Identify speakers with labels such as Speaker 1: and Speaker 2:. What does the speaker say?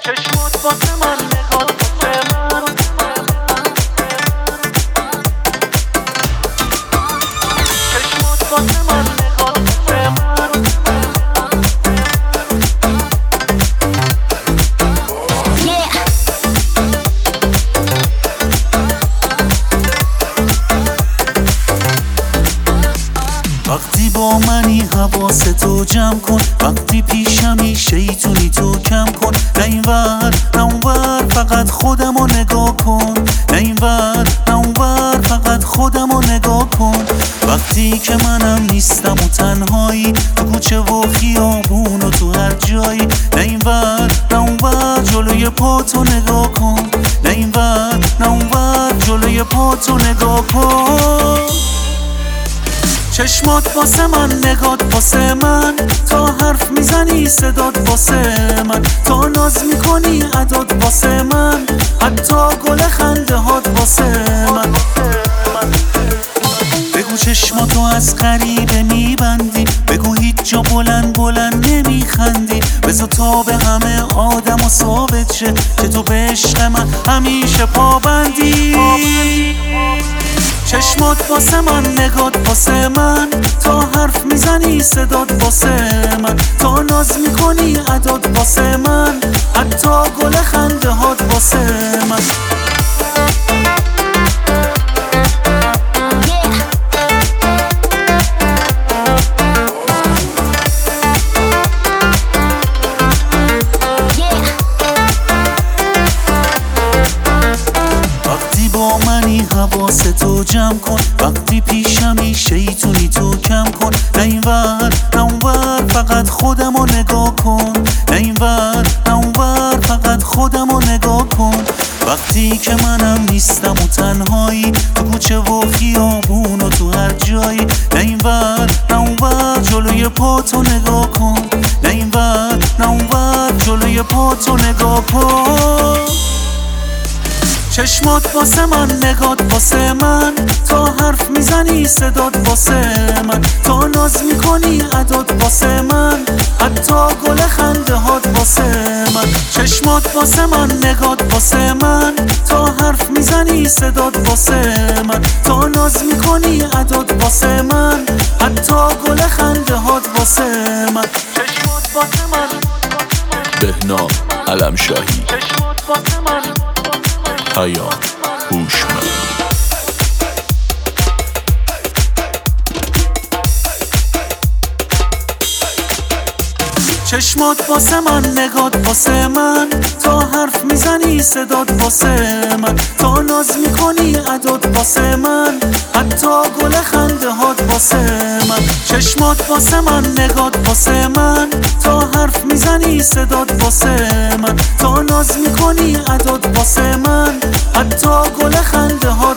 Speaker 1: چشمات واسه من نگات واسه من چشمات واسه من نگات واسه من
Speaker 2: وقتی با منی حواستو جمع کن، وقتی پیشمی شیطونی تو کم کن. نه اینور نه اونور فقط خودمو نگاه کن، نه اینور نه اونور فقط خودمو نگاه کن. وقتی که منم نیستم و تنهایی تو کوچه و خیابون و تو هر جایی، نه اینور نه اونور جلوی پاتو نگاه کن، نه اینور نه اونور جلوی پاتو نگاه کن. چشمات واسه من نگات واسه من، تا حرف میزنی صدات واسه من، تا ناز میکنی عداد واسه من، حتی گل خنده هات واسه من. بگو چشماتو از غریبه میبندی، بگو هیچ جا بلند بلند نمیخندی، بذار تا به همه آدم و ثابت شه که تو به عشق من همیشه پابندی. چشمات واسه من نگات واسه من، تا حرف میزنی صدات واسه من، تا ناز میکنی عداد واسه من، حتی گل خنده هات واسه من. با منی حواستو جمع کن، وقتی پیشمی شیطونی تو کم کن. نه اینور نه اونور فقط خودمو نگاه کن، نه اینور نه اونور فقط خودمو نگاه کن. وقتی که منم نیستم و تنهایی تو کوچه و خیابون و تو هر جایی، نه اینور نه اونور جلوی پاتو نگاه کن، نه اینور نه اونور جلوی پاتو نگاه کن. چشمات واسه من نگات واسه من، تا حرف میزنی صدات واسه من، تا ناز میکنی عداد واسه من، حتی گل خنده هات واسه من. چشمات واسه من نگات واسه من، تا حرف میزنی صدات واسه من، تا ناز میکنی عداد واسه من، حتی گل خنده هات واسه من.
Speaker 1: چشمات واسه من
Speaker 3: بهنام علمشاهی،
Speaker 1: چشمات واسه من
Speaker 3: پیام هوشمند.
Speaker 2: چشمات واسه من نگات واسه من، تا حرف میزنی صدات واسه من، تا ناز میکنی عداد واسه من، حتی گل خنده هات واسه من. چشمات واسه من نگات واسه من، تا حرف میزنی صدات واسه من، تا ناز میکنی عداد واسه من، حتی گل خنده هات